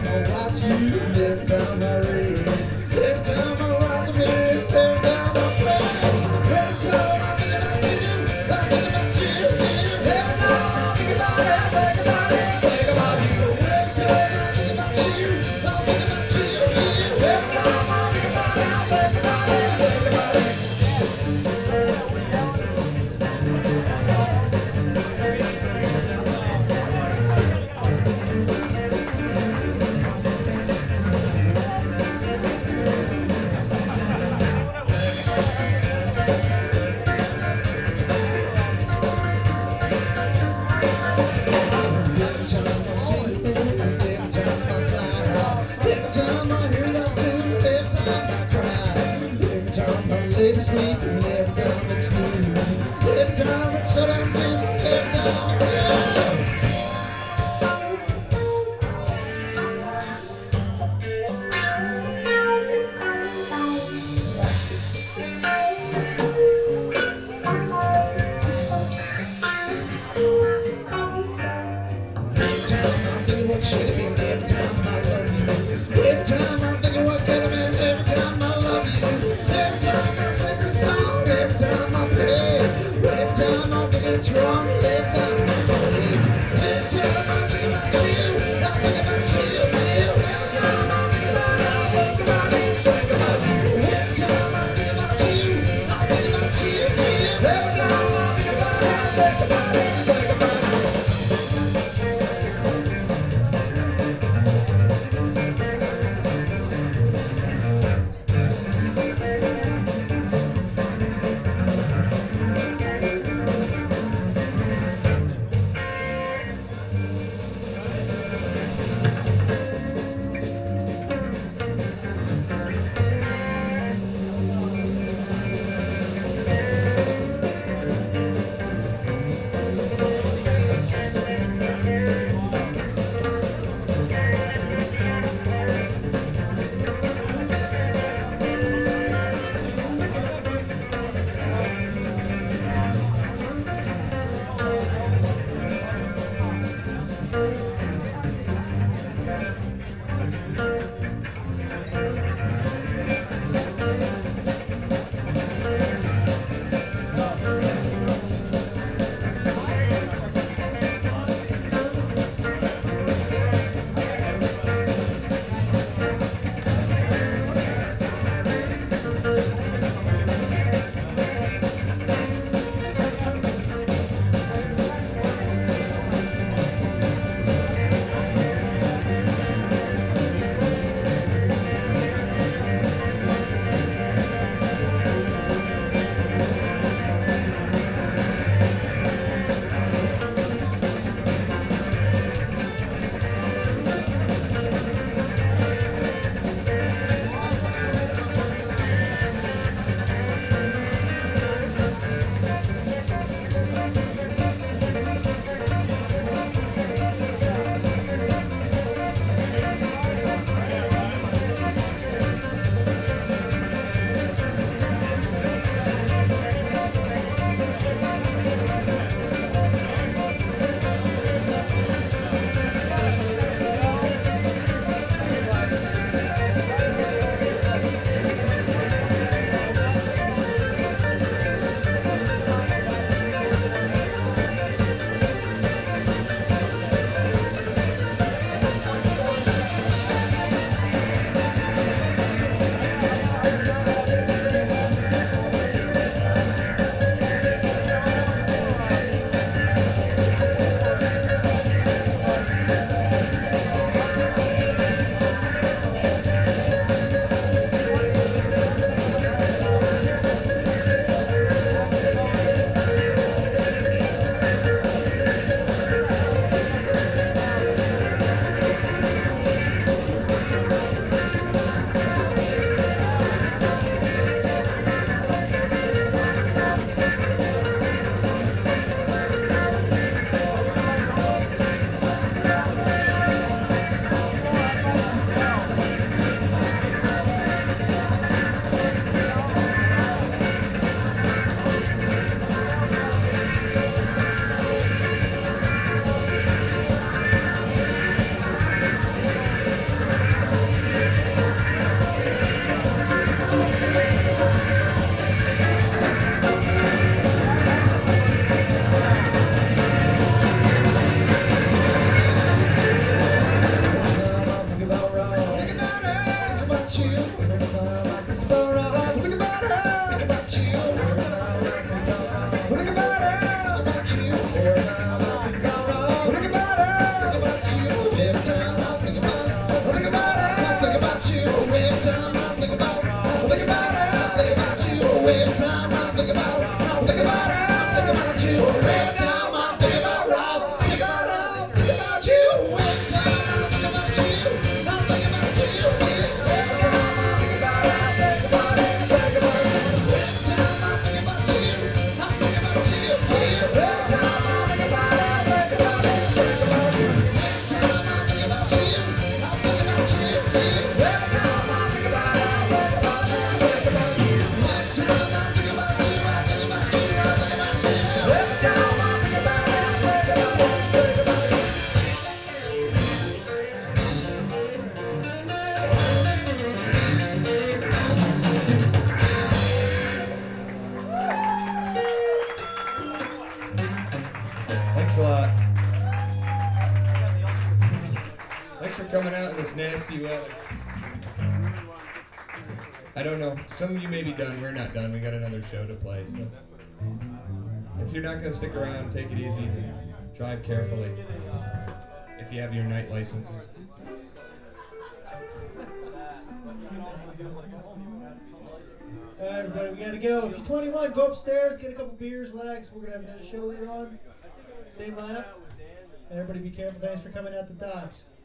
I watch you every time I read. Every time I watch you, every time I pray. Every time I think about you, I think about you. Every time I think about it, I think about it, I think about you. Every time I think about you, I think about you. Every time I think about it, I think about it, I think about it. nasty weather. I don't know. Some of you may be done. We're not done. We got another show to play. So if you're not going to stick around, take it easy. Drive carefully. If you have your night licenses. All right, everybody, we gotta go. If you're 21, go upstairs, get a couple beers, relax. We're gonna have another show later on. Same lineup. And everybody be careful. Thanks for coming out to Dobbs.